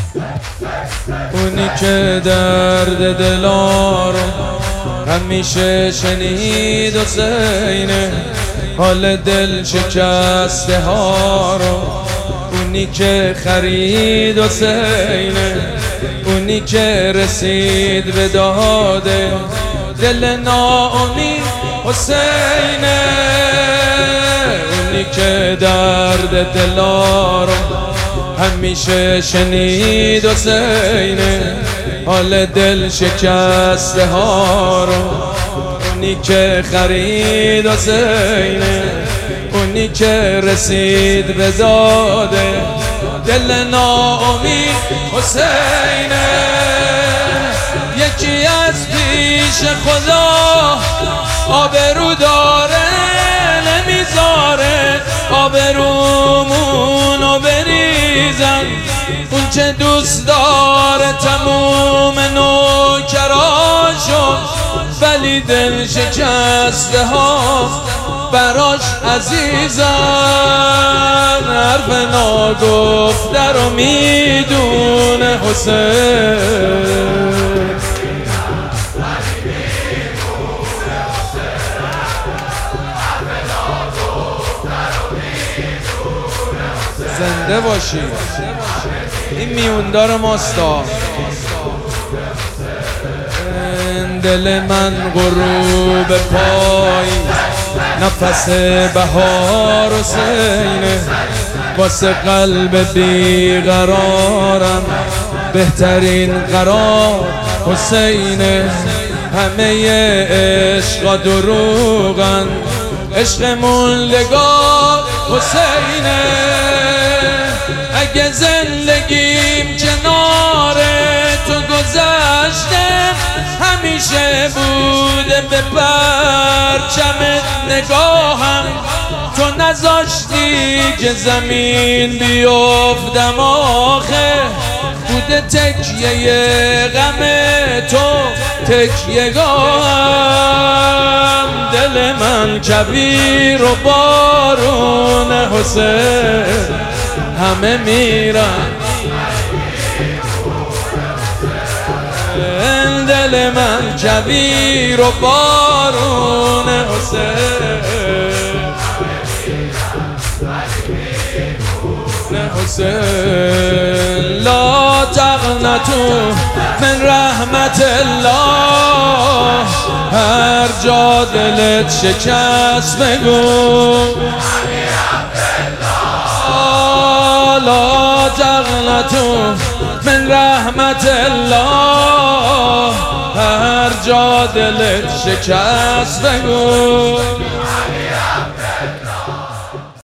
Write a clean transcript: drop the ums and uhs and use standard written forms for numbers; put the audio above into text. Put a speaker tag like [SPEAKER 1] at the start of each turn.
[SPEAKER 1] اونی که درد دلا رو همیشه شنید حسینه، حال دل شکسته ها رو اونی که خرید حسینه، اونی که رسید به داده دل ناامید حسینه، اونی که درد دلا رو همیشه شنید حسینه، حال دل شکسته ها رو اونی که خرید حسینه، اونی که رسید به داده دل ناامید حسینه. یکی از پیش خدا آبرو داره نمیذاره آبرومونو بریزن، اون چه دوست داره تموم نوکراشو ولی دل شکسته ها براش عزیزن، حرف ناگفته رو میدونه حسین. زنده باشی، این میوندار ماستا. دل من غروب پای نفس بهار حسینه، واسه قلب بیقرارم بهترین قرار حسینه. همه عشقا دروغن عشقمون لگاه حسینه، اگه زندگیم کنار تو گذشته همیشه بوده به پرچم نگاهم، تو نذاشتی که زمین بیفتم آخه بوده تکیه غم تو تکیه گاهم. دل من کبیر و بارون حسین همه میرن، دل من کبیر و بارون حسین. لا تقنطوا من رحمت الله، هر جا دلت شکست بگو لا تقنطوا من رحمت الله، هر جا دلت شکست بگو